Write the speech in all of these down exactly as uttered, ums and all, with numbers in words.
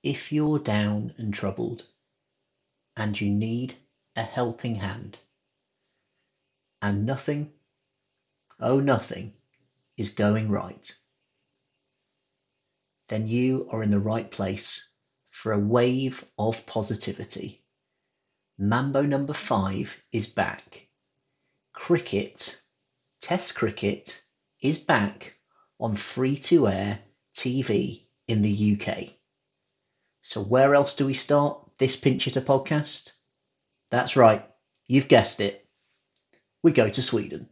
If you're down and troubled and you need a helping hand, and nothing, oh nothing, is going right, then you are in the right place for a wave of positivity. Mambo number five is back. Cricket, Test cricket, is back on free-to-air T V in the U K. So where else do we start this Pinch Hitter podcast? That's right, you've guessed it. We go to Sweden.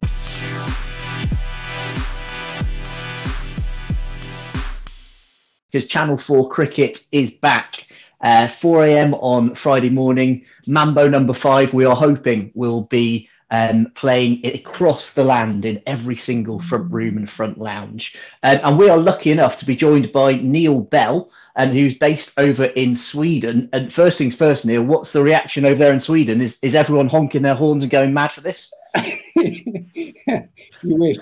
Because Channel four Cricket is back. Uh, four a.m. on Friday morning. Mambo number five, we are hoping, will be um, playing it across the land in every single front room and front lounge. Um, and we are lucky enough to be joined by Neil Bell, um, who's based over in Sweden. And first things first, Neil, what's the reaction over there in Sweden? Is, is everyone honking their horns and going mad for this? You wish.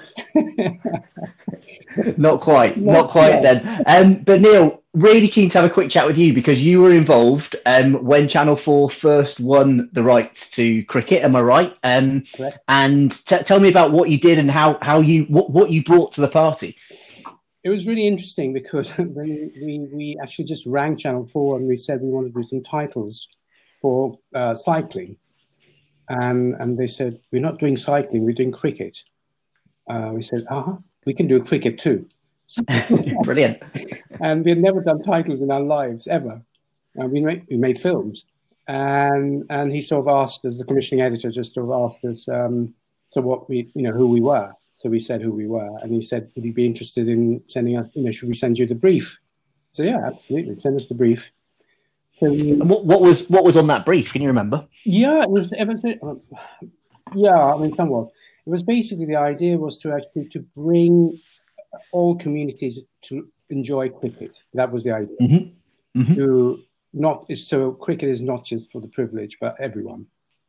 Not quite, not, not quite yeah. then. Um, but Neil, really keen to have a quick chat with you because you were involved um, when Channel four first won the rights to cricket. Am I right? Um, and t- tell me about what you did and how how you what, what you brought to the party. It was really interesting because we we we actually just rang Channel four and we said we wanted to do some titles for uh, cycling, and and they said we're not doing cycling, we're doing cricket. Uh, we said, uh huh. We can do cricket too. Brilliant. And we've never done titles in our lives, ever. And we, made, we made films. And and he sort of asked us, the commissioning editor just sort of asked us, um, so what we, you know, who we were. So we said who we were. And he said, would you be interested in sending us, you know, should we send you the brief? So yeah, absolutely. Send us the brief. So, and what, what was what was on that brief? Can you remember? Yeah, it was, it was yeah, I mean, somewhat. It was basically the idea was to actually to bring all communities to enjoy cricket. That was the idea. Mm-hmm. Mm-hmm. To not so cricket is not just for the privileged, but everyone.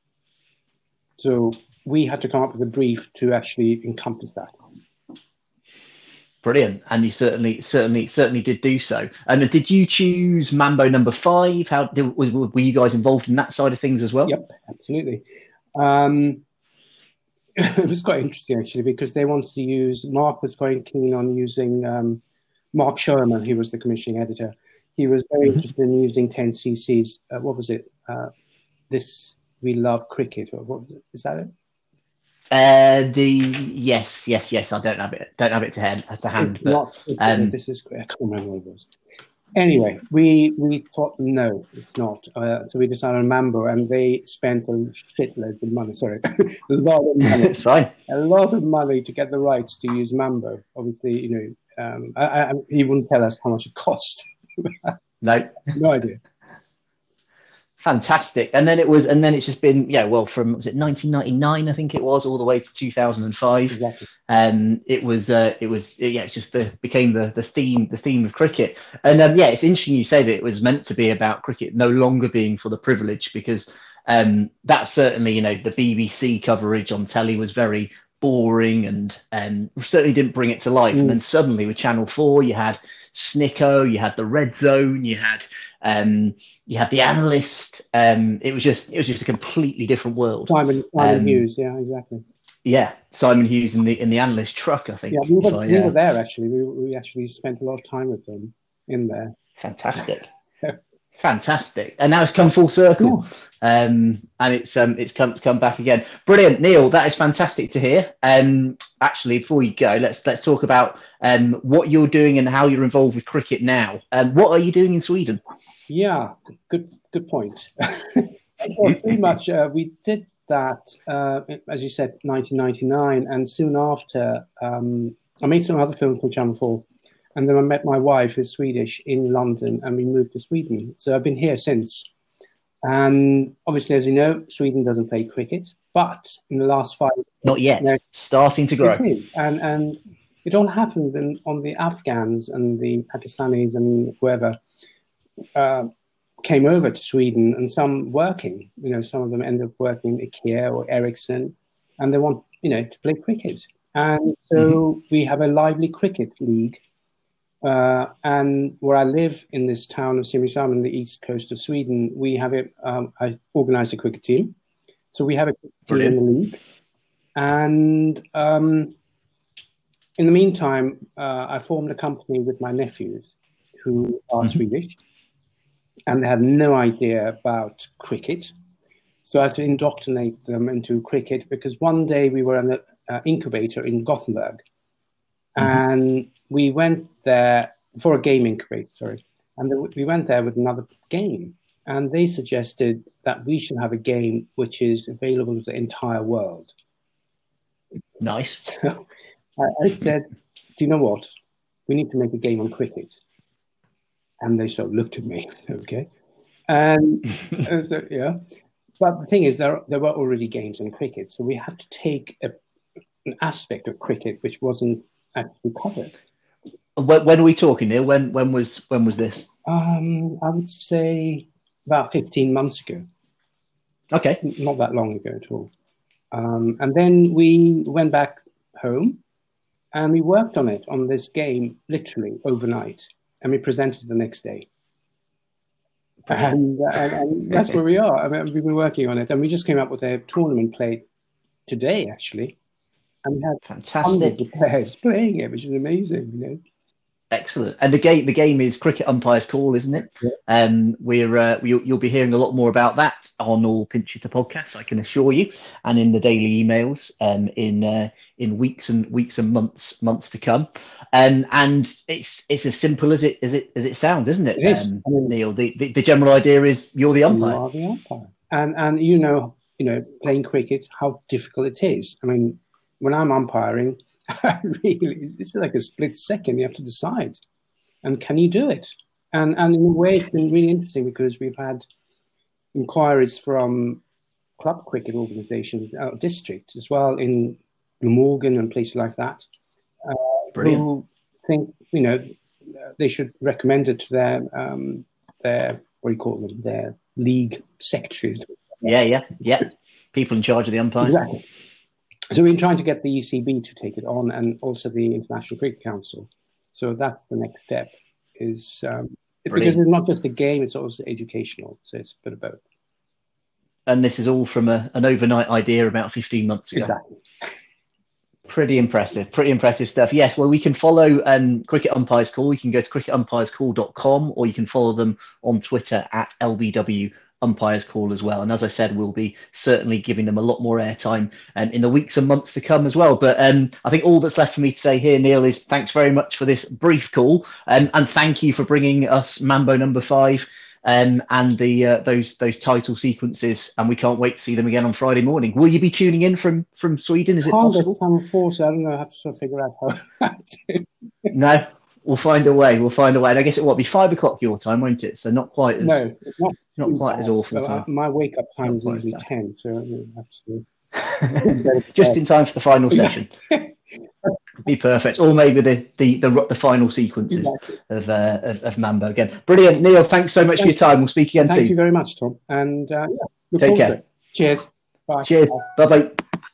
So we had to come up with a brief to actually encompass that. Brilliant, and you certainly, certainly, certainly did do so. And did you choose Mambo number five? How did, were you guys involved in that side of things as well? Yep, absolutely. Um, It was quite interesting, actually, because they wanted to use, Mark was quite keen on using um, Mark Sherman, who was the commissioning editor. He was very mm-hmm. interested in using ten C C's. Uh, what was it? Uh, this, We Love Cricket, or what was it? Is that it? Uh, the yes, yes, yes. I don't have it. Don't have it to hand. To hand. But, not, um, this is. I can't remember what it was. Anyway, we we thought no, it's not. Uh, so we decided on Mambo, and they spent a shitload of money. Sorry, a lot of money. It's fine. A lot of money to get the rights to use Mambo. Obviously, you know, um, I, I, he wouldn't tell us how much it cost. No, no idea. Fantastic. And then it was, and then it's just been, yeah, well, from, was it nineteen ninety-nine, I think it was, all the way to two thousand five. Exactly. Um, it was, uh, it was, yeah, it's just the, became the, the theme, the theme of cricket. And um, yeah, it's interesting you say that it was meant to be about cricket no longer being for the privileged, because um, that certainly, you know, the B B C coverage on telly was very boring and um, certainly didn't bring it to life. Mm. And then suddenly with Channel four, you had Snicko, you had the Red Zone, you had, um, you had the Analyst. Um, it was just, it was just a completely different world. Simon, Simon um, Hughes, yeah, exactly. Yeah, Simon Hughes in the in the Analyst truck, I think. Yeah, we were, I, we uh, were there actually. We we actually spent a lot of time with them in there. Fantastic, fantastic, and now it's come full circle, yeah. um, and it's um it's come come back again. Brilliant, Neil. That is fantastic to hear. Um, actually, before you go, let's let's talk about um what you're doing and how you're involved with cricket now. Um, what are you doing in Sweden? Yeah, good good point. Well, pretty much, uh, we did that, uh, as you said, nineteen ninety-nine, and soon after, um, I made some other films for Channel four, and then I met my wife, who's Swedish, in London, and we moved to Sweden. So I've been here since. And obviously, as you know, Sweden doesn't play cricket, but in the last five years... Not yet, you know, starting to grow. And, and it all happened in, on the Afghans and the Pakistanis and whoever... Uh, came over to Sweden, and some working, you know, some of them ended up working at IKEA or Ericsson, and they want, you know, to play cricket. And so mm-hmm. we have a lively cricket league Uh, and where I live in this town of Simrishamn on the east coast of Sweden, we have a, um, I organized a cricket team. So we have a cricket team in the league. And um, in the meantime, uh, I formed a company with my nephews who are mm-hmm. Swedish, and they had no idea about cricket. So I had to indoctrinate them into cricket, because one day we were in an uh, incubator in Gothenburg. Mm-hmm. And we went there for a game incubator, sorry. And the, we went there with another game. And they suggested that we should have a game which is available to the entire world. Nice. So I, I said, do you know what? We need to make a game on cricket. And they sort of looked at me, okay. And I said, yeah. But the thing is, there, there were already games on cricket. So we had to take a, an aspect of cricket which wasn't actually covered. When, when are we talking, Neil? When when was when was this? Um, I would say about fifteen months ago. Okay. Not that long ago at all. Um, and then we went back home and we worked on it, on this game, literally overnight. And we presented the next day. And, and, and that's where we are. I mean, we've been working on it. And we just came up with a tournament played today, actually. And we had fantastic hundreds of players playing it, which is amazing, you know. Excellent. And the game, the game is Cricket Umpire's Call, isn't it? Yeah. Um, we're uh, we, you'll be hearing a lot more about that on all Pinch Hitter podcasts, I can assure you, and in the daily emails, um, in uh, in weeks and weeks and months months to come. Um, and it's it's as simple as it as it as it sounds, isn't it? It is. Um, I mean, Neil, the, the the general idea is you're the umpire. You are the umpire, and and you know you know playing cricket, how difficult it is. I mean, when I'm umpiring. Really, it's like a split second. You have to decide, and can you do it? And and in a way, it's been really interesting because we've had inquiries from club cricket organisations, uh, districts as well in Glamorgan and places like that, uh, who think you know they should recommend it to their um, their what do you call them? Their league secretaries. Yeah, yeah, yeah. People in charge of the umpires. Exactly. So we're trying to get the E C B to take it on, and also the International Cricket Council. So that's the next step, is um, because it's not just a game; it's also educational. So it's a bit of both. And this is all from a, an overnight idea about fifteen months ago. Exactly. Pretty impressive. Pretty impressive stuff. Yes. Well, we can follow um, Cricket Umpire's Call. You can go to cricket umpires call dot com, or you can follow them on Twitter at L B W. Umpire's Call as well. And as I said, we'll be certainly giving them a lot more airtime um, in the weeks and months to come as well. But um, I think all that's left for me to say here, Neil, is thanks very much for this brief call, um, and thank you for bringing us Mambo number five um, and the uh, those those title sequences. And we can't wait to see them again on Friday morning. Will you be tuning in from from Sweden? Is it possible? Channel four, so I don't know. I have to sort of figure out how. No. We'll find a way. We'll find a way. And I guess it will be five o'clock your time, won't it? So not quite as no, it's not, not quite bad. As awful. Well, time. My wake up time is usually ten, so I have to just in time for the final session. Be perfect. Or maybe the the the, the final sequences exactly. of, uh, of of Mambo again. Brilliant, Neil. Thanks so much Thank for your time. We'll speak again Thank soon. Thank you very much, Tom. And uh, yeah, take care. Cheers. Bye. Cheers. Bye bye.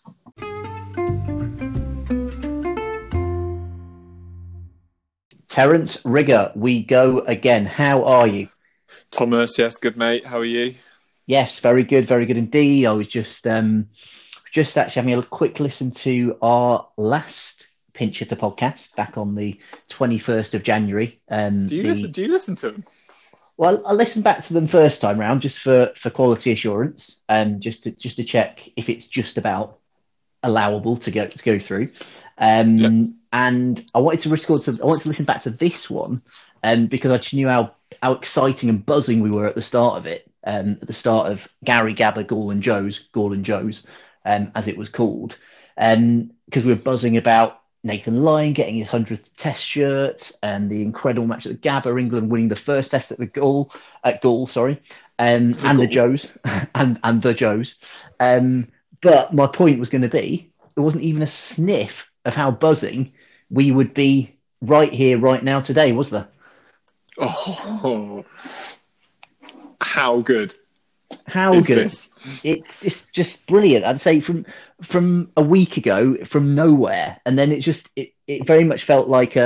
Terence Rigger, we go again. How are you? Thomas, yes, good mate. How are you? Yes, very good, very good indeed. I was just um, just actually having a quick listen to our last Pinch Hitter podcast back on the twenty-first of January. Um, do you the... listen? Do you listen to them? Well, I listened back to them first time round just for, for quality assurance, and um, just to just to check if it's just about allowable to go to go through. Um, yep. And I wanted to record to I wanted to listen back to this one, um, because I just knew how, how exciting and buzzing we were at the start of it. Um, at the start of Gary Gabber Gall and Joe's Gall and Joe's, um, as it was called, um, because we were buzzing about Nathan Lyon getting his hundredth Test shirt and the incredible match at the Gabber, England winning the first Test at the Gall, at Gall, sorry, um, and Gall. the Joes and and the Joes. Um, but my point was going to be there wasn't even a sniff of how buzzing we would be right here, right now, today, was there? Oh, how good! How is good! This? It's just just brilliant. I'd say from from a week ago, from nowhere, and then it just it, it very much felt like a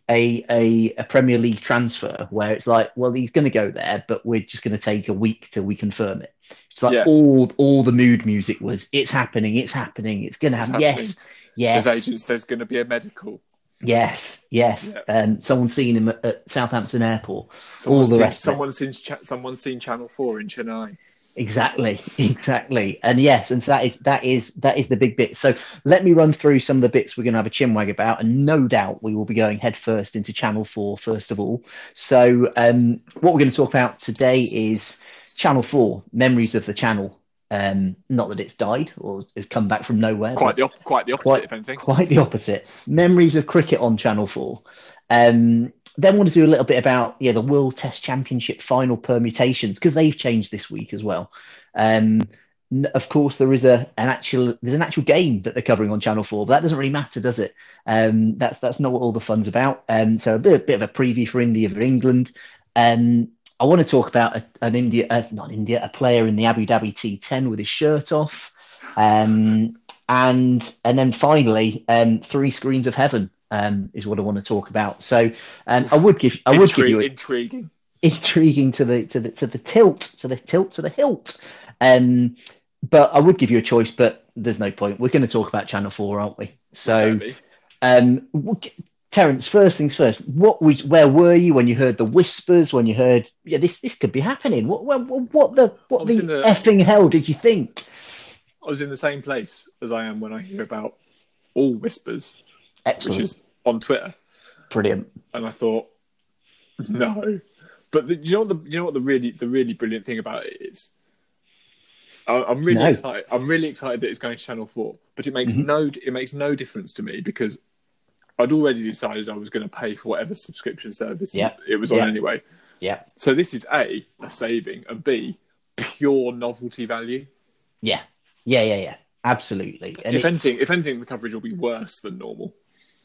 a, a a Premier League transfer where it's like, well, he's going to go there, but we're just going to take a week till we confirm it. It's like Yeah. all all the mood music was, it's happening, it's happening, it's going to happen. happening. Yes, yes, There's agents. There's going to be a medical. yes, yes. Yeah. Um, someone's seen him at, at Southampton Airport. Someone's all the seen, rest. Of it. Someone's seen. Cha- Someone's seen Channel Four in Chennai. Exactly, exactly, and yes, and so that is that is that is the big bit. So let me run through some of the bits we're going to have a chinwag about, and no doubt we will be going head first into Channel Four first of all. So um, what we're going to talk about today is Channel Four, memories of the channel. Um, not that it's died or has come back from nowhere. Quite but the op- quite the opposite, quite, if anything. Quite the opposite. Memories of cricket on Channel Four. Um, Then want to do a little bit about yeah the World Test Championship final permutations because they've changed this week as well. Um, n- of course, there is a an actual there's an actual game that they're covering on Channel Four, but that doesn't really matter, does it? Um, that's that's not what all the fun's about. Um, so a bit, a bit of a preview for India for England. Um, I want to talk about a, an India, uh, not India, a player in the Abu Dhabi T ten with his shirt off, um, and and then finally um, three screens of heaven. Um, is what I want to talk about. So um, I would give I would Intri- give you a, intriguing, intriguing to the to the to the tilt to the tilt to the hilt. Um, but I would give you a choice, but there's no point. We're going to talk about Channel Four, aren't we? So, um, Terence, first things first. What was where were you when you heard the whispers? When you heard yeah this this could be happening? What what, what the what the, the effing hell did you think? I was in the same place as I am when I hear about all whispers. Excellent. Which is on Twitter. Brilliant. And I thought, no. But the, you know what the you know what the really the really brilliant thing about it is? I, I'm really No. excited. I'm really excited that it's going to Channel Four. But it makes Mhm. no it makes no difference to me because I'd already decided I was going to pay for whatever subscription service Yeah. it was on Yeah. anyway. Yeah. So this is A, a saving, and B, pure novelty value. Yeah. Yeah. Yeah. Yeah. Absolutely. And if it's- anything, if anything, the coverage will be worse than normal.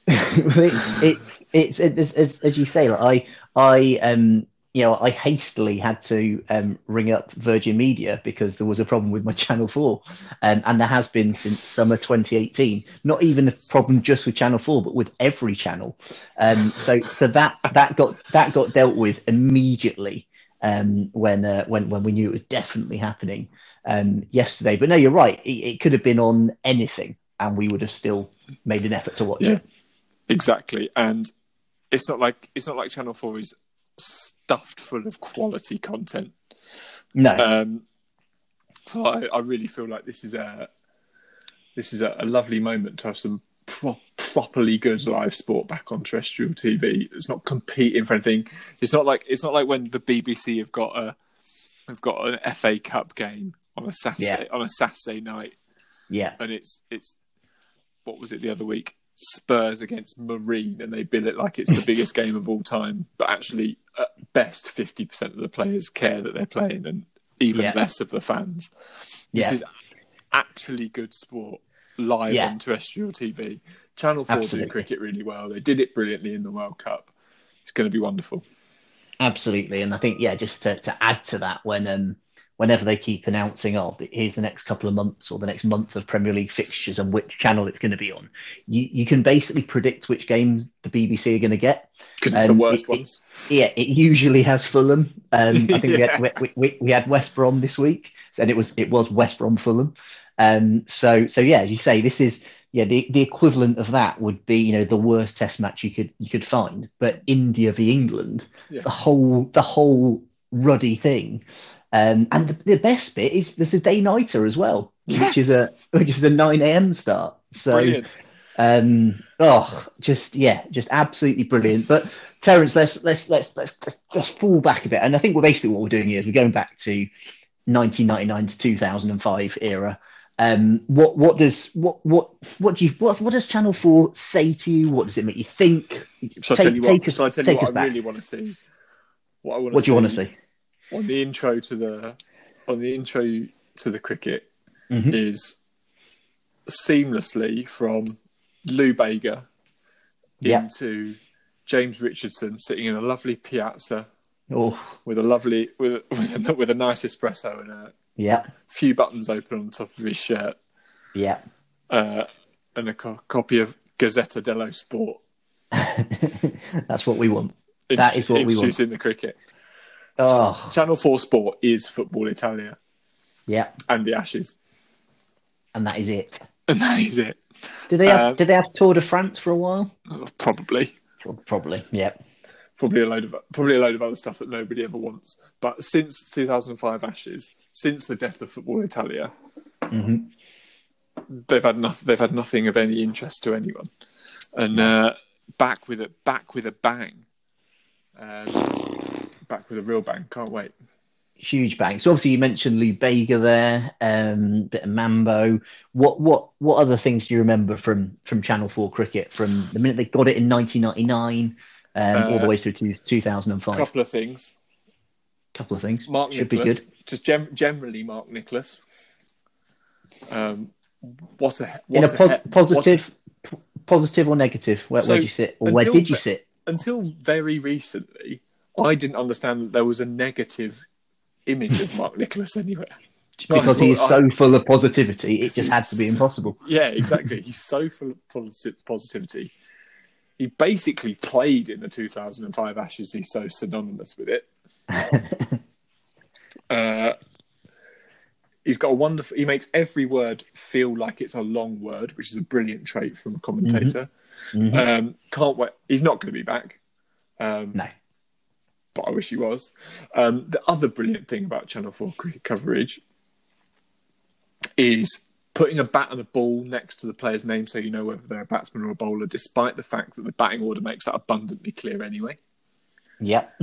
it's, it's it's it's as, as you say, like I I um you know I hastily had to um ring up Virgin Media because there was a problem with my Channel Four, um, and there has been since summer twenty eighteen. Not even a problem just with Channel Four, but with every channel. Um, so so that that got that got dealt with immediately um when uh, when when we knew it was definitely happening um yesterday. But no, you're right. It, it could have been on anything, and we would have still made an effort to watch Yeah. it. Exactly, and it's not like it's not like Channel Four is stuffed full of quality content. No. Um, so I, I really feel like this is a this is a, a lovely moment to have some pro- properly good live sport back on terrestrial T V. It's not competing for anything. It's not like it's not like when the B B C have got a have got an F A Cup game on a Saturday Yeah. on a Saturday night, Yeah. and it's it's what was it the other week? Spurs against Marine, and they bill it like it's the biggest game of all time, but actually at best fifty percent of the players care that they're playing, and even Yeah. less of the fans. This Yeah. is actually good sport live Yeah. on terrestrial T V. Channel four Absolutely. do cricket really well. They did it brilliantly in the World Cup. It's going to be wonderful. Absolutely, and I think yeah, just to, to add to that, when um, whenever they keep announcing, oh, here's the next couple of months or the next month of Premier League fixtures and which channel it's going to be on, you you can basically predict which games the B B C are going to get Because it's Um, the worst it- ones. Yeah, it usually has Fulham. Um, I think we, Yeah. had, we, we we had West Brom this week, and it was it was West Brom Fulham. Um, so so yeah, as you say, this is yeah the the equivalent of that would be you know the worst Test match you could you could find, but India v England, Yeah. the whole the whole ruddy thing. Um, and the, the best bit is there's a day nighter as well, which is a which is a nine a.m. start. So Brilliant. um, oh, just yeah, just absolutely brilliant. But Terence, let's let's let's let's, let's just fall back a bit, and I think we're basically what we're doing here is we're going back to nineteen ninety-nine to two thousand five era. Um, what what does what what what do you what what does Channel Four say to you? What does it make you think? Shall I Take- tell you take what? us- Shall I tell you take what us I back. really want to see? What I want. What do you want to see? On the intro to the on the intro to the cricket Mhm. is seamlessly from Lou Bega Yeah. into James Richardson sitting in a lovely piazza Oh, with a lovely with with a, with a nice espresso and a yeah, few buttons open on the top of his shirt, yeah, uh, and a co- copy of Gazzetta dello Sport. That's what we want. That is what we want. Introducing the cricket. Oh, Channel four Sport is Football Italia yeah, and the Ashes. and that is it. And that is it. Did they have? Um, did they have Tour de France for a while? Probably. Probably. Yeah. Probably a load of probably a load of other stuff that nobody ever wants. But since two thousand five Ashes, since the death of Football Italia, Mm-hmm. they've had nothing. They've had nothing of any interest to anyone. And uh, back with a back with a bang. Um, back with a real bang. Can't wait. Huge bang. So obviously you mentioned Lou Bega there, um, bit of Mambo. What what what other things do you remember from from Channel four cricket from the minute they got it in nineteen ninety-nine um, Uh, all the way through to two thousand A five? couple of things. Couple of things. Mark Should Nicholas, be good. just gem- generally Mark Nicholas. Um, what a what In a a pos- he- positive, p- positive or negative? Where, So, where did you sit, or where until did you ve- sit? what a- until very recently, I didn't understand that there was a negative image of Mark Nicholas anywhere. Because he is I- so full of positivity, it just had to be He's- impossible. Yeah, exactly. He's so full of posi- positivity. He basically played in the two thousand five Ashes. He's so synonymous with it. Uh, he's got a wonderful. He makes every word feel like it's a long word, which is a brilliant trait from a commentator. Mhm. Um, can't wait. He's not going to be back. Um, No. but I wish he was. Um, the other brilliant thing about Channel four cricket coverage is putting a bat and a ball next to the player's name so you know whether they're a batsman or a bowler, despite the fact that the batting order makes that abundantly clear anyway. Yep.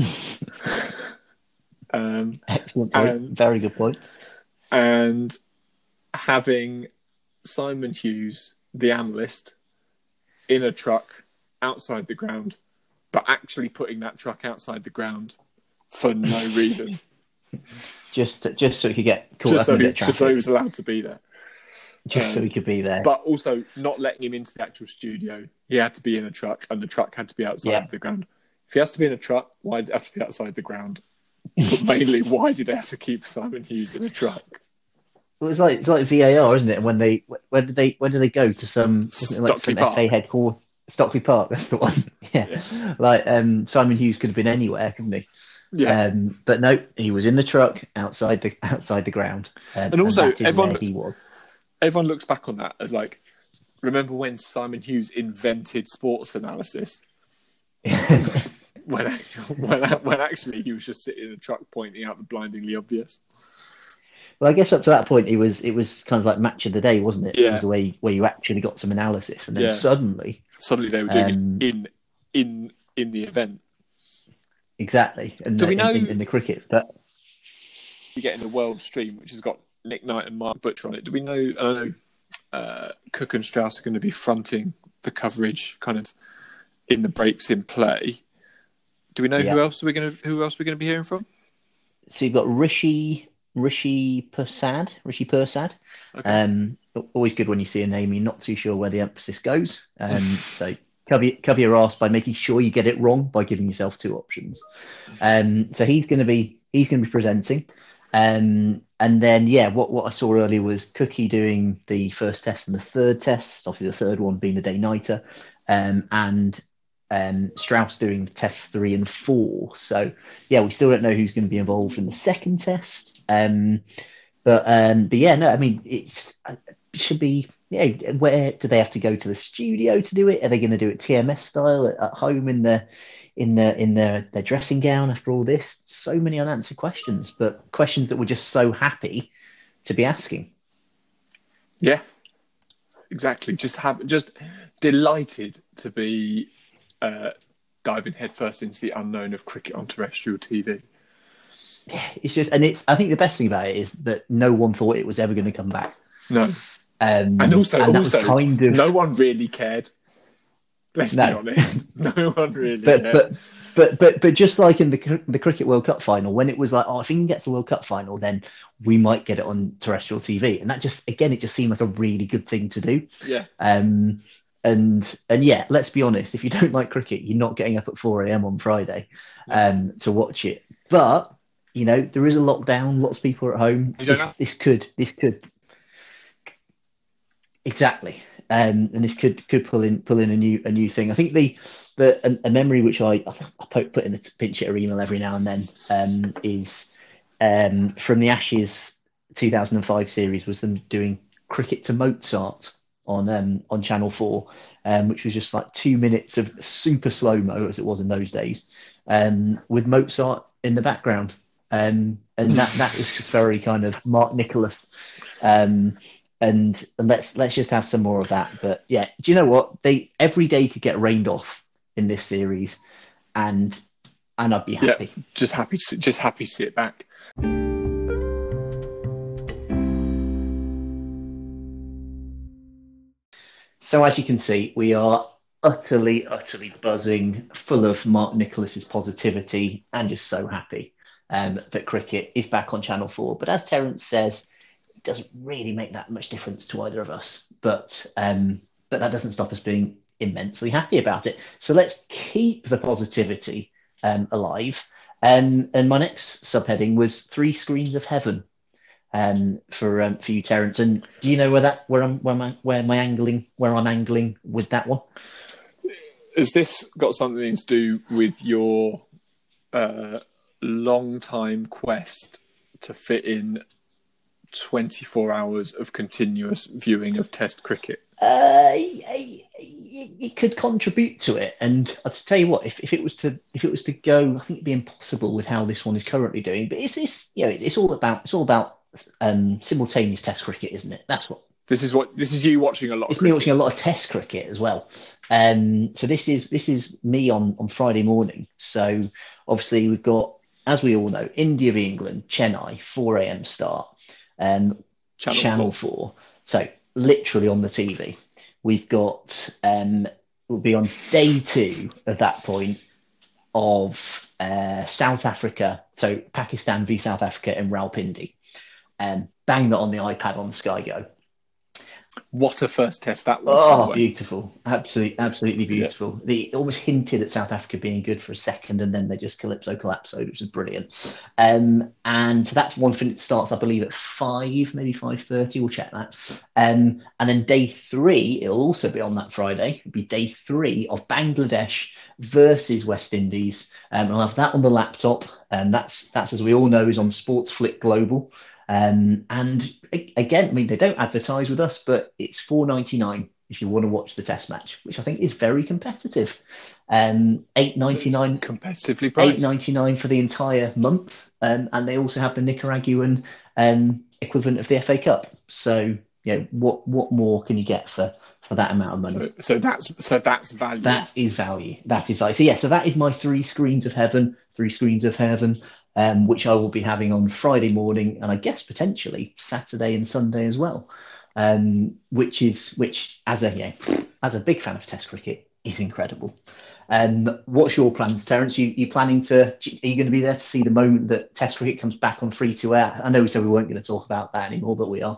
Um, Excellent point. and- Very good point. and having Simon Hughes, the analyst, in a truck outside the ground, but actually putting that truck outside the ground for no reason. Just just so he could get caught just, up so in a he, bit of just so he traffic. was allowed to be there. Just so um, he could be there. But also not letting him into the actual studio. He had to be in a truck and the truck had to be outside Yeah. the ground. If he has to be in a truck, why did it have to be outside the ground? But mainly, why did they have to keep Simon Hughes in a truck? It was like it's like V A R, isn't it? And when they when did they when did they go to some, wasn't it like Stockley some F A Park. headquarters? Stockley Park, that's the one. Yeah. Yeah. Like um, Simon Hughes could have been anywhere, couldn't he? Yeah. Um, but no, he was in the truck outside the outside the ground. Um, And also, that is everyone- where he was. Everyone looks back on that as like, remember when Simon Hughes invented sports analysis? When when when actually he was just sitting in a truck pointing out the blindingly obvious. Well, I guess up to that point, it was it was kind of like match of the day, wasn't it? Yeah. It was the way where you actually got some analysis, and then Yeah. suddenly, Suddenly they were doing Um, it in in in the event. exactly, and Do the, we know- in, in the cricket. But You get in the World Stream, which has got Nick Knight and Mark Butcher on it. Do we know? I don't know. Uh, Cook and Strauss are going to be fronting the coverage, kind of in the breaks in play. Do we know Yeah. who else we're going to who else we're going to be hearing from? so you've got Rishi Rishi Persad, Rishi Persad. Okay. Um, always good when you see a name you're not too sure where the emphasis goes. Um, so cover, cover your arse by making sure you get it wrong by giving yourself two options. Um, so he's going to be he's going to be presenting. Um, and then yeah, what what I saw earlier was Cookie doing the first test and the third test. Obviously, the third one being the day nighter, um, and um, Strauss doing tests three and four. So yeah, we still don't know who's going to be involved in the second test. Um, but um, but yeah, no, I mean it's it should be. Yeah, where do they have to go to the studio to do it? Are they going to do it T M S style at, at home in their in their in their their dressing gown after all this? So many unanswered questions, but questions that we're just so happy to be asking. Yeah, exactly. Just have just delighted to be uh, diving headfirst into the unknown of cricket on terrestrial T V. It's just, and it's. I think the best thing about it is that no one thought it was ever going to come back. No, Um, and also, and that was also, kind of no one really cared. Let's No. be honest, no one really but cared. but but but but just like in the cr- the cricket World Cup final, when it was like, oh, if we can get to the World Cup final, then we might get it on terrestrial T V, and that just again, it just seemed like a really good thing to do. yeah, Um, and and yeah, let's be honest, if you don't like cricket, you're not getting up at four a.m. on Friday um, to watch it. But you know, there is a lockdown. Lots of people are at home. You don't This, know. this could this could exactly. um, and this could could pull in pull in a new a new thing. I think the the a, a memory which I I put, put in the pinch hitter email every now and then um, is um, from the Ashes two thousand five series was them doing Cricket to Mozart on um, on Channel four, um, which was just like two minutes of super slow mo as it was in those days, um, with Mozart in the background. Um, and that that is just very kind of Mark Nicholas. Um, and, and let's let's just have some more of that. But yeah, do you know what? They every day could get rained off in this series, and and I'd be happy. Yeah, just happy to just happy to see it back. So as you can see, we are utterly, utterly buzzing, full of Mark Nicholas's positivity, and just so happy um, that cricket is back on Channel four. But as Terence says, it doesn't really make that much difference to either of us. But um, but that doesn't stop us being immensely happy about it. So let's keep the positivity um, alive. Um, and my next subheading was Three Screens of Heaven. Um, for um, for you, Terence, and do you know where that where I'm where my where my angling where I'm angling with that one? Has this got something to do with your uh, long time quest to fit in twenty-four hours of continuous viewing of Test cricket? Uh, it could contribute to it, and I'll tell you what, if, if it was to if it was to go, I think it'd be impossible with how this one is currently doing. But it's this, you know, it's, it's all about it's all about. Um, simultaneous Test cricket, isn't it? That's what this is. What this is you watching a lot. It's of me cricket. watching a lot of Test cricket as well. Um, so this is this is me on on Friday morning. So obviously we've got, as we all know, India v England, Chennai, four a.m. start, um, Channel, Channel four. four. So literally on the T V. We've got um, we'll be on day two at that point of uh, South Africa. So Pakistan v South Africa in Rawalpindi. Um, bang that on the iPad on Sky Go. What a first test that was. Oh, beautiful. Absolutely, absolutely beautiful. Yeah. They almost hinted at South Africa being good for a second, and then they just calypso collapsed, which was brilliant. Um, and so that one fin- starts, I believe, at five, maybe five thirty. We'll check that. Um, and then day three, it'll also be on that Friday. It'll be day three of Bangladesh versus West Indies. Um, I'll have that on the laptop. And that's, that's, as we all know, is on Sportsflick Global. Um, and again, I mean, they don't advertise with us, but it's four ninety-nine if you want to watch the Test match, which I think is very competitive. Um, eight ninety-nine competitively priced. eight ninety-nine for the entire month, um, and they also have the Nicaraguan um, equivalent of the F A Cup. So, you know, what what more can you get for, for that amount of money? So, so that's so that's value. That is value. That is value. So yeah, so that is my three screens of heaven. Three screens of heaven. Um, which I will be having on Friday morning, and I guess potentially Saturday and Sunday as well. Um, which is which as a yeah, as a big fan of Test cricket is incredible. Um, what's your plans, Terence? You you planning to? Are you going to be there to see the moment that Test cricket comes back on free to air? I know we said we weren't going to talk about that anymore, but we are.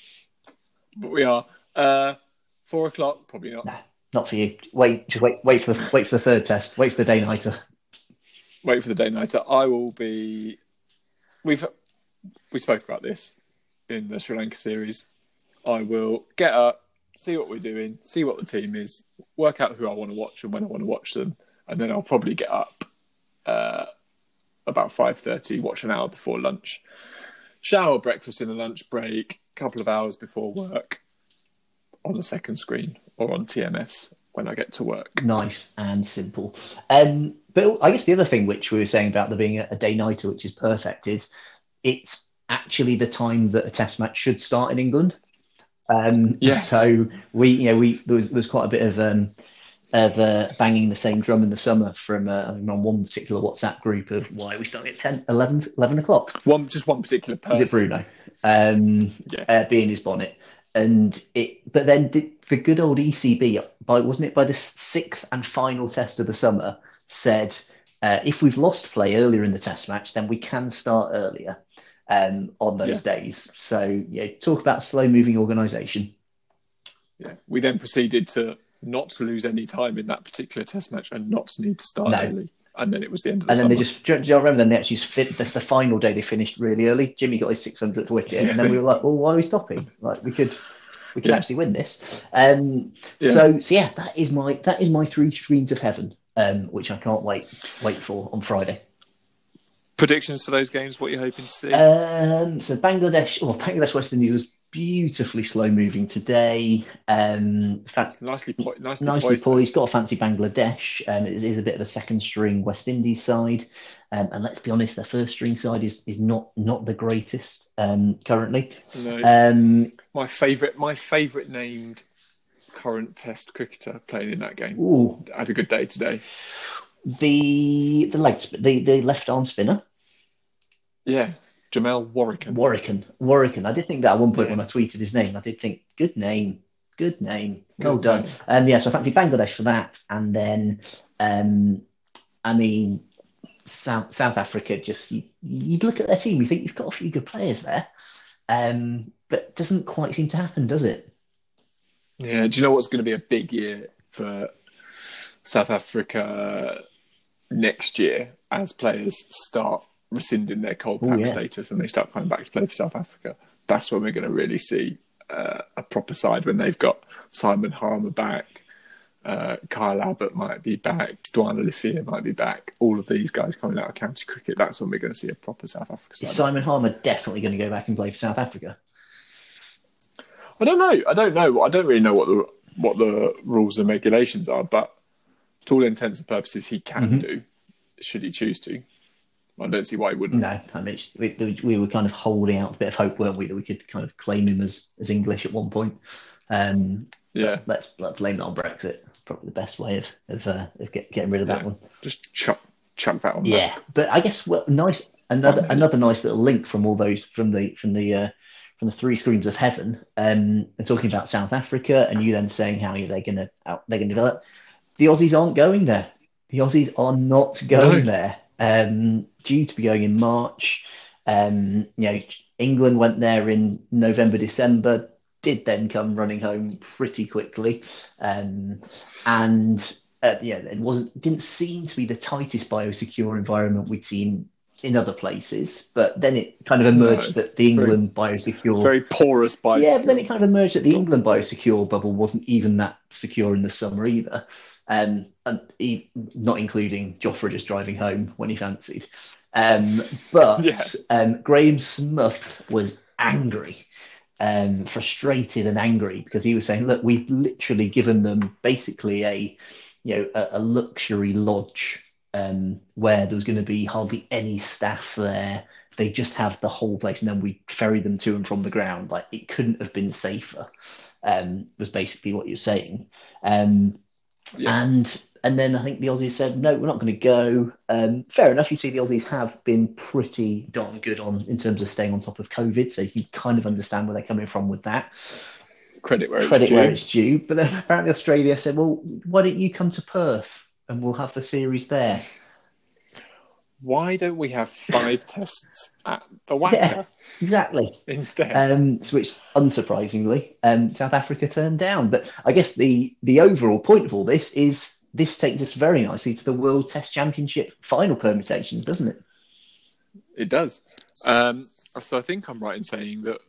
But we are. Uh, four o'clock, probably not. Nah, not for you. Wait, just wait. Wait for the wait for the third test. Wait for the day nighter. Wait for the day nighter. I will be. We've we spoke about this in the Sri Lanka series. I will get up, see what we're doing, see what the team is, work out who I want to watch and when I want to watch them, and then I'll probably get up uh, about five thirty, watch an hour before lunch, shower, breakfast in the lunch break, a couple of hours before work, on the second screen or on T M S when I get to work. Nice and simple. Um, but I guess the other thing which we were saying about there being a, a day nighter, which is perfect, is it's actually the time that a Test match should start in England. Um, yes. So we, you know, we there was, there was quite a bit of um, of uh, banging the same drum in the summer from uh, on one particular WhatsApp group of why are we starting at ten, eleven, eleven o'clock. One, just one particular person. Was it Bruno? Um, yeah. Uh, being his bonnet. And it, but then the, the good old E C B, by wasn't it by the sixth and final test of the summer, said uh, if we've lost play earlier in the Test match, then we can start earlier um, on those yeah. days. So yeah, talk about slow moving organisation. Yeah, we then proceeded to not to lose any time in that particular Test match and not to need to start no. early. And then it was the end of the And summer. then they just, do you, do you remember then they actually, fit, the, the final day they finished really early. Jimmy got his six hundredth wicket and then we were like, well, why are we stopping? Like we could, we could Yeah. actually win this. Um, Yeah. So, so yeah, that is my that is my three screens of heaven, um, which I can't wait wait for on Friday. Predictions for those games? What are you hoping to see? Um, so Bangladesh, well, Bangladesh West Indies was beautifully slow moving today. Um, in fact, nicely, po- nicely, nicely poised. poised. Got a fancy Bangladesh. Um, it is a bit of a second string West Indies side, um, and let's be honest, their first string side is is not not the greatest um, currently. No. Um, my favourite, my favourite named current Test cricketer playing in that game ooh, had a good day today. the the leg sp- the the left arm spinner. Yeah, Jamel Warrican. Warrican. Warrican. I did think that at one point Yeah. when I tweeted his name. I did think, good name, good name, well Good done. name. Um, yeah, so I fancy Bangladesh for that, and then, um, I mean, South South Africa. Just you, you'd look at their team, you think you've got a few good players there, um, but it doesn't quite seem to happen, does it? Yeah, do you know what's going to be a big year for South Africa next year as players start rescinding their cold pack Ooh, yeah. status and they start coming back to play for South Africa? That's when we're going to really see uh, a proper side, when they've got Simon Harmer back, uh, Kyle Abbott might be back, Dwan Olifia might be back, all of these guys coming out of county cricket. That's when we're going to see a proper South Africa side. Is Simon Harmer definitely going to go back and play for South Africa? I don't know. I don't know. I don't really know what the what the rules and regulations are, but to all intents and purposes, he can Mm-hmm. do, should he choose to. I don't see why he wouldn't. No, I mean, it's- we, we were kind of holding out a bit of hope, weren't we, that we could kind of claim him as, as English at one point. Um, Yeah, let's, let's blame that on Brexit. Probably the best way of of, uh, of get, getting rid of that Yeah. one. just chuck chuck that on. Yeah, but I guess what nice another Okay. another nice little link from all those from the from the uh, from the three screams of heaven, um, and talking about South Africa, and you then saying how they're gonna how they're gonna develop. The Aussies aren't going there. The Aussies are not going No. there. Um, due to be going in March. Um, you know, England went there in November, December. Did then come running home pretty quickly, um, and uh, yeah, it wasn't didn't seem to be the tightest biosecure environment we'd seen in other places. But then it kind of emerged No, that the very- England biosecure, Very porous bicycle. yeah, but then it kind of emerged that the England biosecure bubble wasn't even that secure in the summer either, um, and he, not including Joffre just driving home when he fancied. Um, but Yeah. um, Graham Smith was angry. Um, frustrated and angry because he was saying, look, we've literally given them basically a, you know, a, a luxury lodge um, where there was going to be hardly any staff there. They just have the whole place, and then we ferry them to and from the ground. Like, it couldn't have been safer. Um, was basically what you're saying. Um, Yeah. and and then I think the Aussies said, no, we're not going to go. Um, fair enough. You see, the Aussies have been pretty darn good on in terms of staying on top of COVID, so you kind of understand where they're coming from with that. Credit where Credit it's due. where it's due. But then apparently Australia said, well, why don't you come to Perth and we'll have the series there? Why don't we have five tests at the Yeah, Wacker exactly. instead? Um, so which, unsurprisingly, um, South Africa turned down. But I guess the the overall point of all this is this takes us very nicely to the World Test Championship final permutations, doesn't it? It does. Um, so I think I'm right in saying that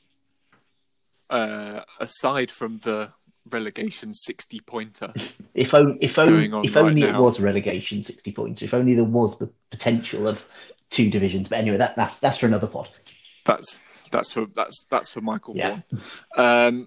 uh, aside from the relegation sixty pointer, If only, if What's only, going on if right only it now? was a relegation sixty points. If only there was the potential of two divisions. But anyway, that, that's that's for another pod. that's that's for that's that's for Michael Yeah. Vaughan. Um,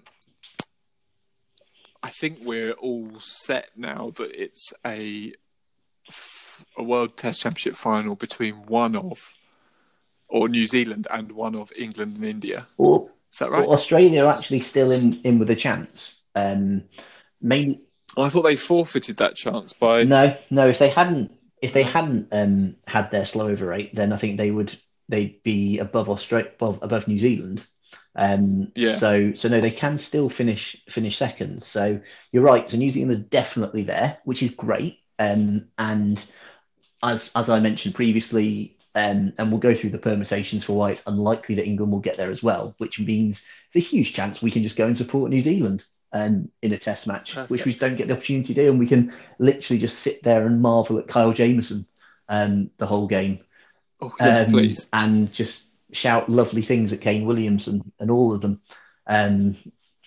I think we're all set now that it's a a World Test Championship final between one of or New Zealand and one of England and India. Or, Is that or right? Australia are actually still in, in with a chance. Um, mainly, I thought they forfeited that chance by no, no. If they hadn't, if they hadn't um, had their slow over rate, then I think they would they'd be above Australia, above, above New Zealand. Um, Yeah. So, so no, they can still finish finish second. So you're right. So New Zealand are definitely there, which is great. Um, and as as I mentioned previously, um, and we'll go through the permutations for why it's unlikely that England will get there as well, which means it's a huge chance we can just go and support New Zealand um, in a Test match, Perfect. which we don't get the opportunity to do, and we can literally just sit there and marvel at Kyle Jameson um, the whole game. Oh yes, um, please. and just shout lovely things at Kane Williams and, and all of them. Um,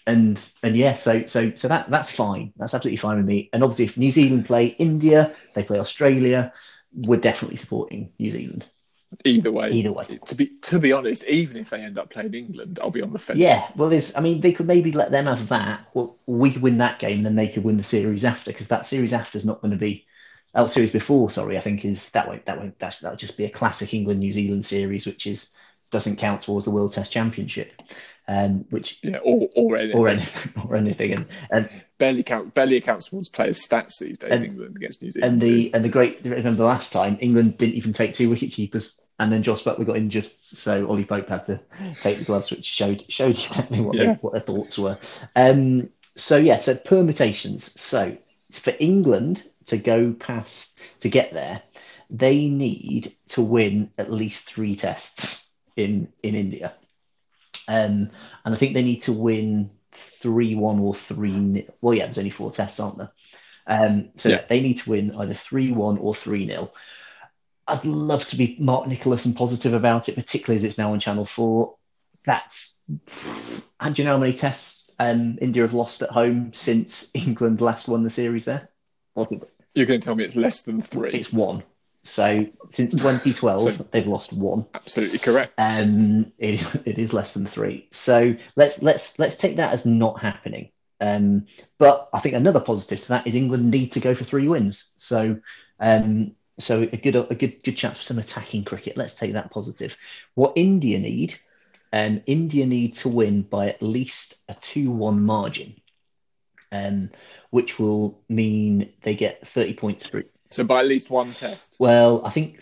and and yeah, so so so that's that's fine. That's absolutely fine with me. And obviously, if New Zealand play India, if they play Australia, we're definitely supporting New Zealand. Either way, Either way. To be to be honest, even if they end up playing England, I'll be on the fence. Yeah, well, there's. I mean, they could maybe let them have that. Well, we could win that game, then they could win the series after, because that series after is not going to be. Oh, series before, sorry, I think is that won't that won't that that'll just be a classic England New Zealand series, which is doesn't count towards the World Test Championship. Um, which yeah, or or anything, or anything, or anything, and, and barely count barely accounts towards players' stats these days. And, England against New Zealand, and the series. and the great. Remember last time England didn't even take two wicket keepers, and then Josh Buckley got injured, so Ollie Pope had to take the gloves, which showed showed exactly what Yeah. they, what their thoughts were. Um, so yeah, so permutations. So for England to go past to get there, they need to win at least three tests in in India. Um, and I think they need to win three one or three nil. Well, yeah, there's only four tests, aren't there? Um, so Yeah. they need to win either three one or three nil. I'd love to be Mark Nicholas and positive about it, particularly as it's now on Channel four. That's... And do you know how many tests um, India have lost at home since England last won the series there? What's it? You're going to tell me it's less than three? It's one. So since twenty twelve, So- they've lost one. Absolutely correct. Um, it, it is less than three. So let's let's let's take that as not happening. Um, but I think another positive to that is England need to go for three wins. So um, so a good a good good chance for some attacking cricket. Let's take that positive. What India need, um, India need to win by at least a two one margin, um, which will mean they get thirty points through. So by at least one test, Well, I think.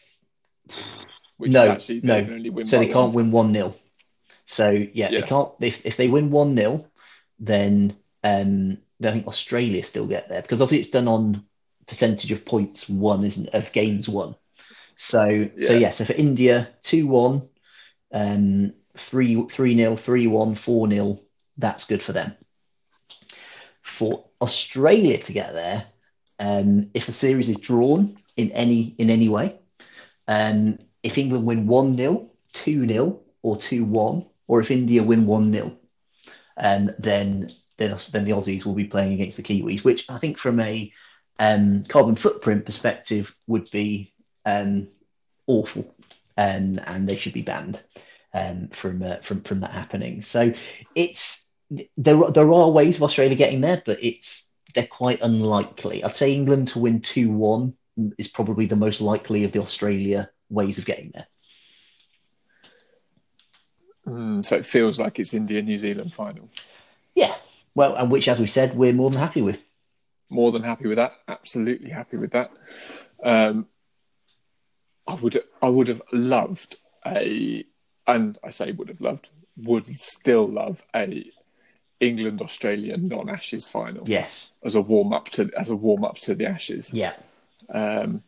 which No, is actually they no. can only win. So by they can't one. win one nil. So yeah, Yeah. they can't. If if they win one nil, then um, then I think Australia still get there, because obviously it's done on percentage of points won, isn't it, of games won. So so Yeah. yeah. So for India, two one, um, three three nil, three one, four nil. That's good for them. For Australia to get there, um, if a series is drawn in any in any way. Um, if England win one nil, two nil, or two one, or if India win one nil, um, then, then then the Aussies will be playing against the Kiwis, which I think from a um, carbon footprint perspective would be um, awful, um, and they should be banned um, from, uh, from from that happening. So it's there there are ways of Australia getting there, but it's they're quite unlikely. I'd say England to win two one is probably the most likely of the Australia ways of getting there. Mm, so it feels like it's India New Zealand final. Yeah, well, and which, as we said, we're more than happy with. More than happy with that. Absolutely happy with that. Um, I would I would have loved a, and I say would have loved, would still love a England Australia non Ashes final. Yes. As a warm up to as a warm up to the Ashes. Yeah. Um,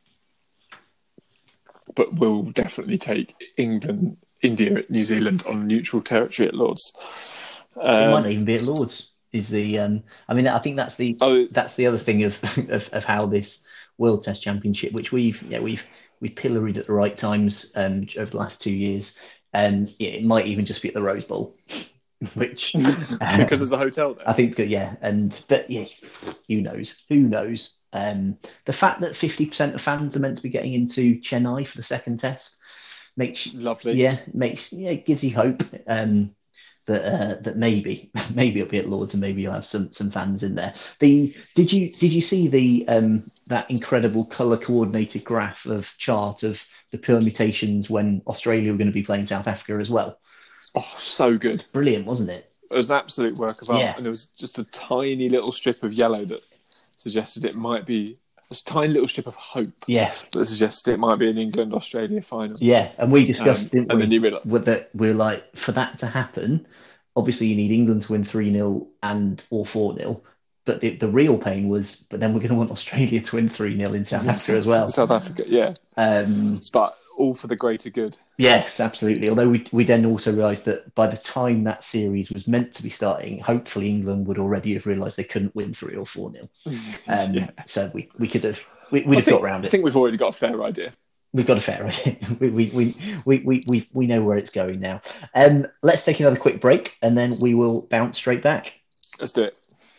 but we'll definitely take England, India, New Zealand on neutral territory at Lords. It Um, might not even be at Lords. Is the um, I mean, I think that's the Oh, that's the other thing of, of of how this World Test Championship, which we've yeah we've we've pilloried at the right times um over the last two years, and yeah, it might even just be at the Rose Bowl, which because there's a hotel there. I think that, yeah, and but yeah, who knows? Who knows? Um, the fact that fifty percent of fans are meant to be getting into Chennai for the second test makes Lovely. yeah makes yeah it gives you hope um, that uh, that maybe maybe it'll be at Lords and maybe you'll have some some fans in there. The did you did you see the um, that incredible color coordinated graph of chart of the permutations when Australia were going to be playing South Africa as well? Oh, so good. Brilliant, wasn't it? It was an absolute work of art. Yeah. And there was just a tiny little strip of yellow that suggested it might be a tiny little strip of hope Yes. that suggested it might be an England Australia final. Yeah, and we discussed, Um, didn't and we? then you realise- with that we're like, for that to happen, obviously you need England to win three nil and or four nil. But the, the real pain was, but then we're going to want Australia to win three nil in South Africa as well. South Africa, yeah. Um, But all for the greater good. yes, absolutely. Although we we then also realised that by the time that series was meant to be starting, hopefully England would already have realised they couldn't win three or four nil. Um, Yeah. So we, we could have we, we'd I have think, got around I it. think we've already got a fair idea. We've got a fair idea. we, we, we, we, we, we, we know where it's going now. Um, let's take another quick break and then we will bounce straight back. Let's do it.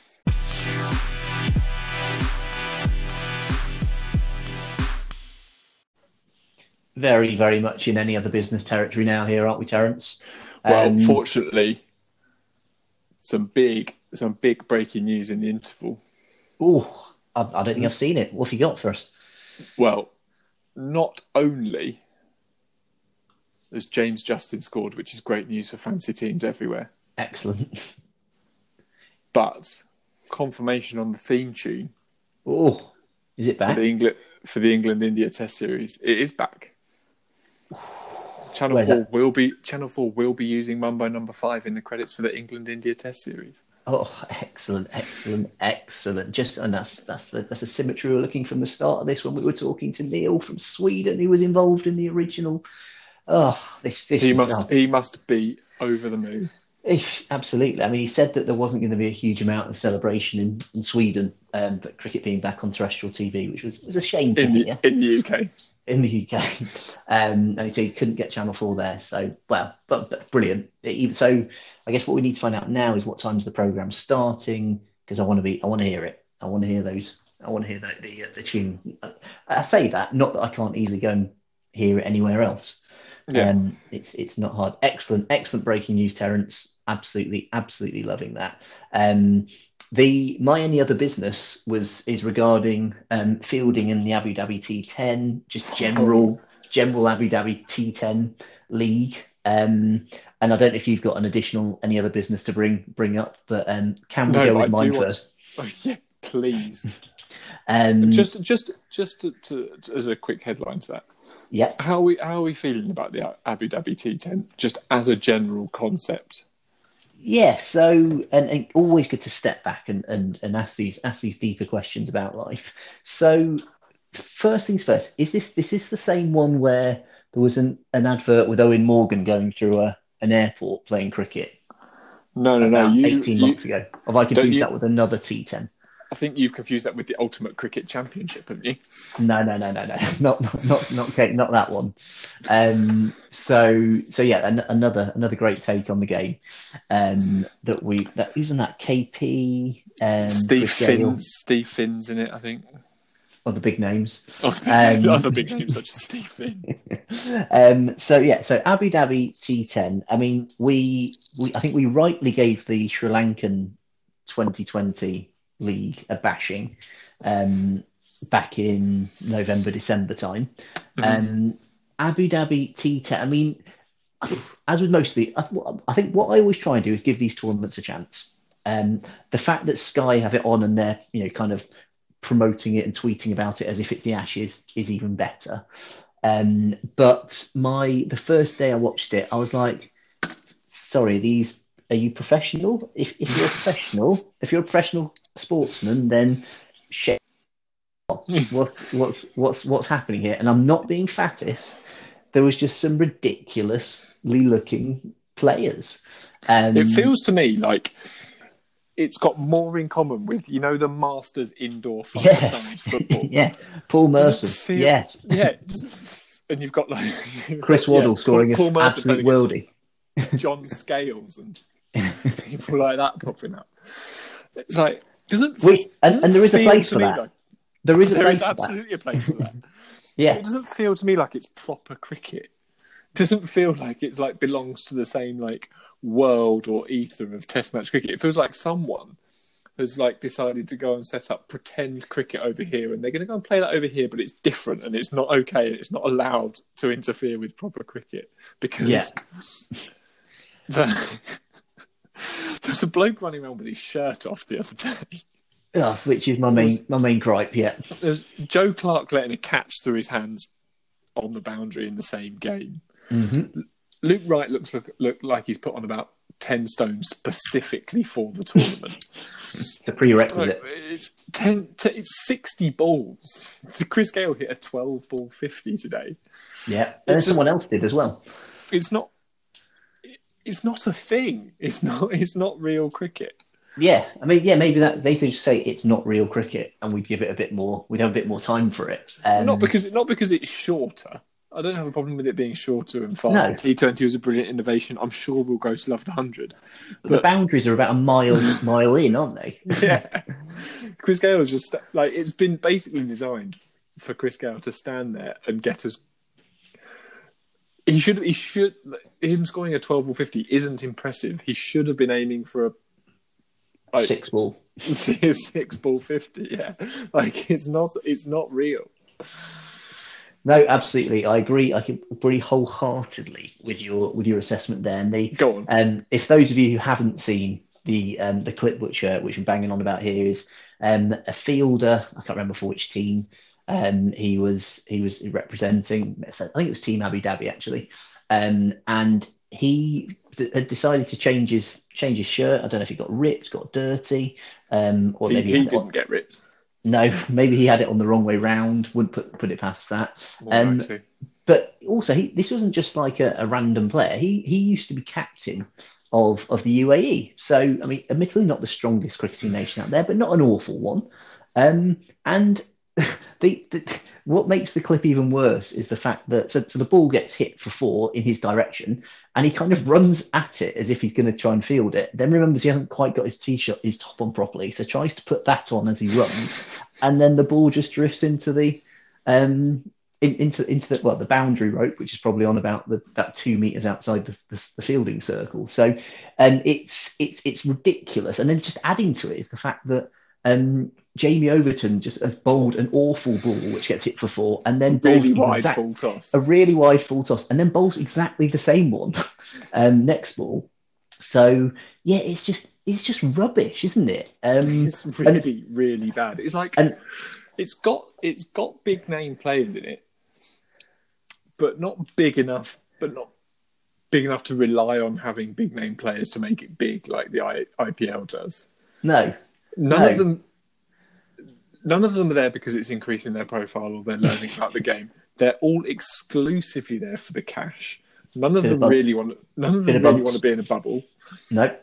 Very, very much in any other business territory now here, aren't we, Terence? Well, Um, fortunately, some big, some big breaking news in the interval. Oh, I, I don't think I've seen it. What have you got for us? Well, not only has James Justin scored, which is great news for fantasy teams everywhere, Excellent. but confirmation on the theme tune Oh, is it for back? the England for the England India Test series. It is back. Channel Where's Four that? will be Channel Four will be using Mumbo Number Five in the credits for the England India Test series. Oh, excellent, excellent, excellent. Just and that's that's the that's the symmetry we were looking from the start of this when we were talking to Neil from Sweden, who was involved in the original. Oh, this this He is, must oh, he must be over the moon. it's- absolutely. I mean, he said that there wasn't going to be a huge amount of celebration in, in Sweden, um, but cricket being back on terrestrial T V, which was was a shame to In hear. the in the U K. In the U K, um, and he said he couldn't get Channel Four there. So, well, but, but brilliant. It- so, I guess what we need to find out now is what time's the program starting, because I want to be, I want to hear it. I want to hear those. I want to hear the the, uh, the tune. I say that not that I can't easily go and hear it anywhere else. Yeah. Um, it's it's not hard. Excellent, excellent breaking news, Terence. Absolutely, absolutely loving that. Um, the my only other business was is regarding um, fielding in the Abu Dhabi T ten, just general general Abu Dhabi T ten league. Um, and I don't know if you've got an additional any other business to bring bring up, but um, can we No, go I with do mine want- first? Oh, yeah, please. Um, just just just to, to, as a quick headline to that. yeah. How are we how are we feeling about the Abu Dhabi T ten just as a general concept? Yeah, so and, and always good to step back and, and, and ask these ask these deeper questions about life. So first things first, is this this is the same one where there was an, an advert with Owen Morgan going through a an airport playing cricket No, no, no. about You, eighteen you- months ago? Have I confused you- that with another T ten? I think you've confused that with the Ultimate Cricket Championship, haven't you? No, no, no, no, no, not not not not, okay, not that one. Um, so so yeah, an, another another great take on the game. Um, that we that who's on that K P um, Steve Chris Gale, Finn, Steve Finn's in it, I think. other big names. Other big, Um, other big names such as Steve Finn. um, so yeah, so Abu Dhabi T ten. I mean, we we I think we rightly gave the Sri Lankan twenty twenty league a bashing um, back in November December time. Um, Abu Dhabi T ten. I mean, as with most of the, I, I think what I always try and do is give these tournaments a chance. Um, the fact that Sky have it on and they're you know kind of promoting it and tweeting about it as if it's the Ashes is even better. Um, but my the first day I watched it, I was like, sorry, these are you professional? If if you're a professional, if you're a professional sportsman, then shit. What's what's what's what's happening here? And I'm not being fattest. There was just some ridiculously looking players. Um, It feels to me like it's got more in common with, you know, the Masters indoor five-a-side yes, football. yeah, Paul Does it Merson, feel- yes, Yeah. it doesn't- And you've got like Chris Waddle yeah, scoring Paul, an Paul Merson absolute playing against worldie. John Scales and people like that popping up. It's like doesn't Wait, and- doesn't and there is a feel place to for me that. like- There is a there place is for that. absolutely a place for that. Yeah, It doesn't feel to me like it's proper cricket. It doesn't feel like it's like belongs to the same like world or ether of Test match cricket. It feels like someone has like decided to go and set up pretend cricket over here, and they're going to go and play that over here, but it's different and it's not okay and it's not allowed to interfere with proper cricket because Yeah. the, there's a bloke running around with his shirt off the other day. oh, which is my main my main gripe. Yeah, There's Joe Clark letting a catch through his hands on the boundary in the same game. mm-hmm. Luke Wright looks look, look like he's put on about ten stone specifically for the tournament. It's a prerequisite. Like, it's ten. T- it's sixty balls. So Chris Gale hit a twelve ball fifty today. Yeah, and then It's just- someone else did as well. It's not. It's not a thing. It's not. It's not real cricket. Yeah, I mean, yeah, maybe that they should just say it's not real cricket, and we'd give it a bit more. We'd have a bit more time for it. Um, Not because not because it's shorter. I don't have a problem with it being shorter and faster. No. T twenty was a brilliant innovation. I'm sure we'll grow to love the hundred. but the boundaries are about a mile mile in, aren't they? Yeah, Chris Gale is just like it's been basically designed for Chris Gale to stand there and get us. He should. He should. Him scoring a twelve ball fifty isn't impressive. He should have been aiming for a like, Six ball. six ball fifty. Yeah, like it's not. It's not real. No, absolutely, I agree. I agree wholeheartedly with your with your assessment there. And they Go on. Um, if those of you who haven't seen the um, the clip which uh, which I'm banging on about here is um, a fielder. I can't remember for which team. Um, he was he was representing. I think it was Team Abu Dhabi actually, um, and he d- had decided to change his change his shirt. I don't know if he got ripped, got dirty, um, or He, maybe he had it didn't on- get ripped. no, maybe he had it on the wrong way round. Wouldn't put put it past that. More Um, likely. but also, he, this wasn't just like a, a random player. He he used to be captain of of the U A E. So I mean, admittedly, not the strongest cricketing nation out there, but not an awful one. Um, and the, the what makes the clip even worse is the fact that so, so the ball gets hit for four in his direction, and he kind of runs at it as if he's going to try and field it. Then remembers he hasn't quite got his t-shirt, his top on properly, so tries to put that on as he runs, and then the ball just drifts into the um in, into into the well the boundary rope, which is probably on about the, about two meters outside the, the, the fielding circle. So, um, it's it's it's ridiculous. And then just adding to it is the fact that um. Jamie Overton just has bowled an awful ball which gets hit for four, and then Really bowls wide exact- full toss. a really wide full toss, and then bowls exactly the same one um, next ball. So yeah, it's just it's just rubbish, isn't it? Um, It's really, really bad. It's like and- it's got it's got big name players in it, but not big enough. But not big enough to rely on having big name players to make it big, like the I- IPL does. no, None No. of them. None of them are there because it's increasing their profile or they're learning about the game. They're all exclusively there for the cash. None of Bit of them bub- really want. None of bit them of really bubbles. want to be in a bubble, no,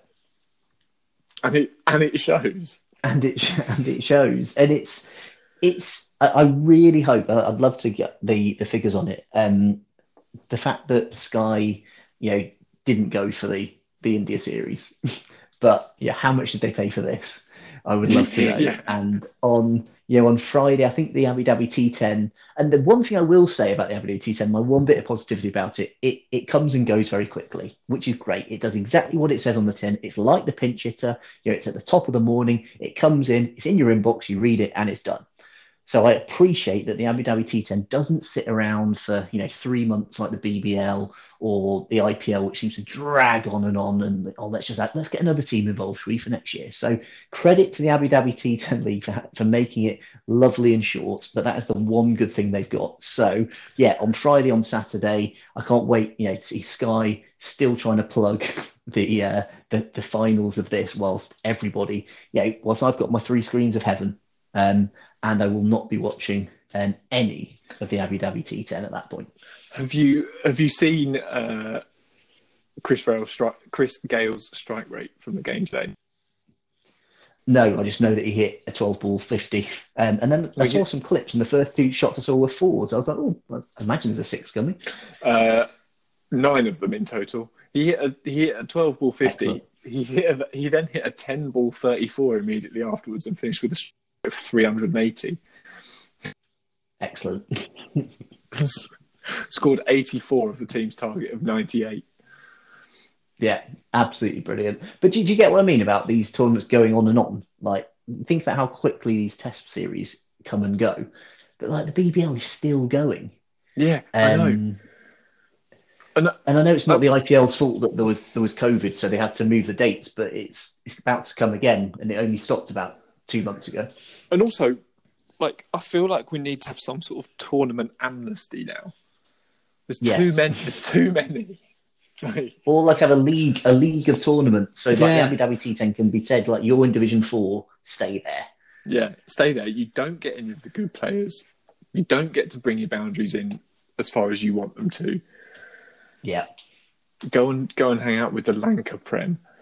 and it and it shows. and it and it shows, and it's it's. I, I really hope. I- I'd love to get the the figures on it. Um, the fact that Sky, you know, didn't go for the the India series, but yeah, how much did they pay for this? I would love to know. Yeah. And on you know on Friday, I think the Abu Dhabi T ten. And the one thing I will say about the Abu Dhabi T ten, my one bit of positivity about it, it it comes and goes very quickly, which is great. It does exactly what it says on the tin. It's like the pinch hitter. You know, it's at the top of the morning. It comes in. It's in your inbox. You read it, and it's done. So I appreciate that the Abu Dhabi T ten doesn't sit around for, you know, three months like the B B L or the I P L, which seems to drag on and on. And oh, let's just let's get another team involved for for next year. So credit to the Abu Dhabi T ten League for, for making it lovely and short. But that is the one good thing they've got. So yeah, on Friday, on Saturday, I can't wait, you know, to see Sky still trying to plug the uh, the, the finals of this, whilst everybody, yeah, you know, whilst I've got my three screens of heaven. Um, and I will not be watching um, any of the Abu Dhabi T ten at that point. Have you have you seen uh, Chris Gale's strike, Chris Gale's strike rate from the game today? No, I just know that he hit a twelve ball fifty, um, and then I Like saw it- some clips, and the first two shots I saw were fours. I was like, oh, I imagine there's a six coming. Uh, nine of them in total. He hit a he hit a twelve ball fifty. Excellent. He hit a, he then hit a ten ball thirty four immediately afterwards and finished with a strike of three hundred and eighty. Excellent. Scored eighty four of the team's target of ninety eight. Yeah, absolutely brilliant. But do, do you get what I mean about these tournaments going on and on? Like, think about how quickly these test series come and go. But like the B B L is still going. Yeah, I know. Um, And And I know it's not Uh, the I P L's fault that there was there was COVID, so they had to move the dates, but it's it's about to come again, and it only stopped about two months ago. and also, like, I feel like we need to have some sort of tournament amnesty now. There's Yes. too many. There's too many. Like, Or like have a league a league of tournaments, so like Yeah. the Abu Dhabi T ten can be said like you're in Division Four, stay there. yeah, stay there. You don't get any of the good players. You don't get to bring your boundaries in as far as you want them to. Yeah, Go and go and hang out with the Lanka Prem.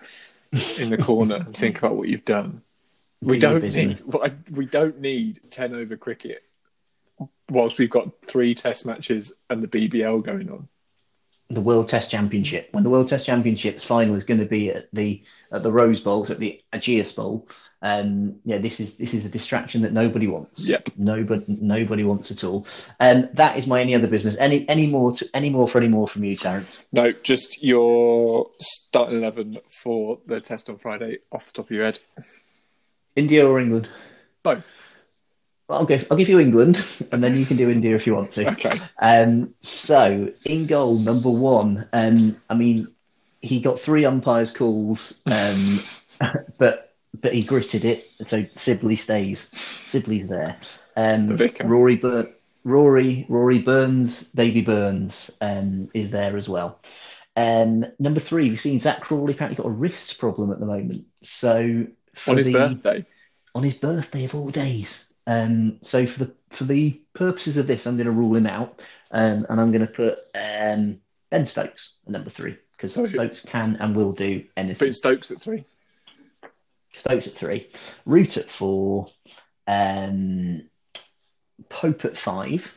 in the corner and think about what you've done. We Do your don't need business. we don't need ten over cricket whilst we've got three Test matches and the B B L going on. The World Test Championship. When the World Test Championships final is going to be at the at the Rose Bowl, so at the Ageas Bowl, um, yeah, this is this is a distraction that nobody wants. Yep. Nobody nobody wants at all. And um, that is my any other business. Any any more to, any more for any more from you, Terence? No, just your starting eleven for the Test on Friday off the top of your head. India or England? Both. I'll give I'll give you England, and then you can do India if you want to. Okay. Um, so in goal, number one. Um, I mean, he got three umpires' calls, um, but but he gritted it. So Sibley stays. Sibley's there. Um, The vicar. Rory Bur- Rory Rory Burns, baby Burns, um, is there as well. Um, number three, we've seen Zach Crawley apparently got a wrist problem at the moment. So for On his the- birthday. on his birthday of all days. Um, so for the for the purposes of this, I'm going to rule him out, um, and I'm going to put um, Ben Stokes at number three because So- Stokes can and will do anything. Putting Stokes at three. Stokes at three, Root at four, um, Pope at five.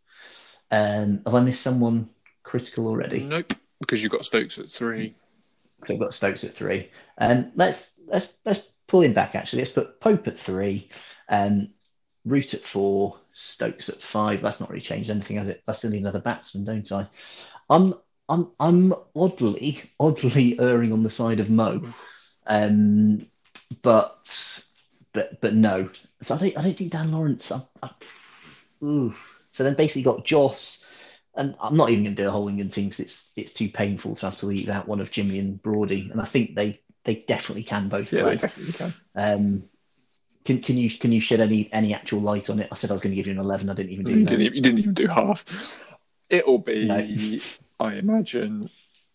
Um, have I missed someone critical already? Nope, because you've got Stokes at three. So I've got Stokes at three. Um, let's let's let's pull him back. Actually, let's put Pope at three, um, Root at four, Stokes at five. That's not really changed anything, has it? I still need another batsman, don't I? I'm I'm I'm oddly oddly erring on the side of Mo, um, but but but no. So I don't I don't think Dan Lawrence. I, I, ooh. So then basically got Joss. And I'm not even going to do a whole England team because it's it's too painful to have to leave out one of Jimmy and Broady. And I think they, they definitely can both Yeah, play. they definitely can. Um, can can you can you shed any any actual light on it? I said I was going to give you an eleven. I didn't even do You that. didn't, even- you didn't even do half. It'll be, No. I imagine,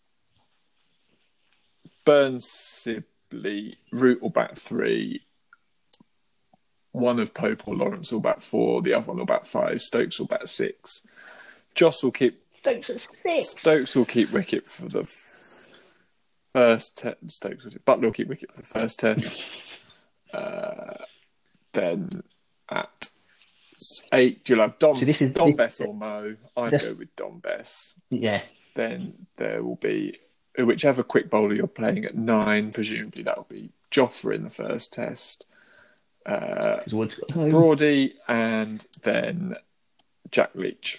Burns, Sibley, Root will bat three, one of Pope or Lawrence will bat four, the other one will bat five, Stokes will bat six. Joss will keep Stokes at six. Stokes will keep wicket for the f- first test. Stokes will Butler will keep wicket for the first test. Uh, then at eight, you'll have Dom, So this is- Dom this- Bess or Mo. I'd this- go with Dom Bess. Yeah. Then there will be whichever quick bowler you're playing at nine. Presumably that will be Jofra in the first test, uh, 'Cause Wood's got home. Broady, and then Jack Leach.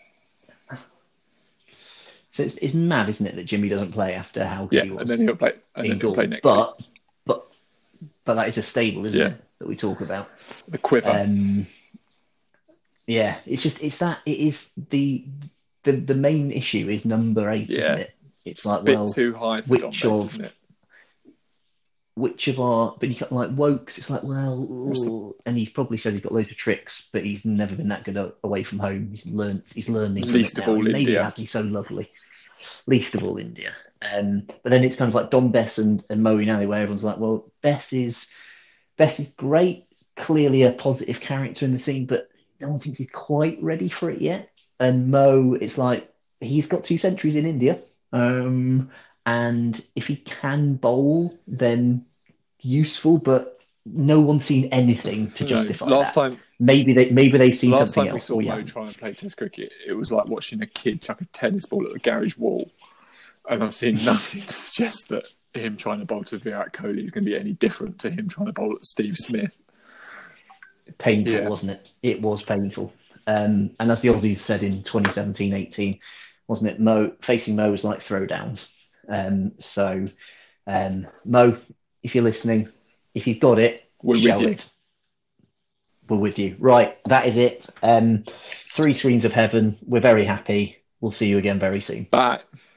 So it's, it's mad, isn't it, that Jimmy doesn't play after how good Yeah, he was and then he'll play. And in then he'll goal. play next But week. but but that is a stable, isn't Yeah. it, that we talk about? The quiver. Um, yeah, it's just it's that it is the the the main issue is number eight, Yeah. isn't it? It's, it's like a bit well, too high for which Dom Bess, of- isn't it? which of our but you got like Wokes, it's like well, What's the- ooh, and he probably says he's got loads of tricks, but he's never been that good a- away from home. He's learned he's learning. from Least it of now, all and maybe India. he has, he's so lovely. Least of all India. Um, but then it's kind of like Don Bess and, and Moeen Ali, where everyone's like, well, Bess is Bess is great, clearly a positive character in the team, but no one thinks he's quite ready for it yet. And Mo, it's like he's got two centuries in India, um, and if he can bowl, then useful. But no one's seen anything to No, justify last that. time, Maybe they maybe they've seen last something time we else. saw we Mo haven't. try and play Test cricket, it was like watching a kid chuck a tennis ball at the garage wall, and I've seen nothing to suggest that him trying to bowl to Virat Kohli is going to be any different to him trying to bowl at Steve Smith. Painful, Yeah. wasn't it? It was painful. Um, and as the Aussies said in twenty seventeen eighteen, wasn't it? Mo facing Mo was like throwdowns. Um, so, um, Mo, if you're listening, if you've got it, We're with show you. it. We're with you. Right, that is it. Um, three screens of heaven. We're very happy. We'll see you again very soon. Bye.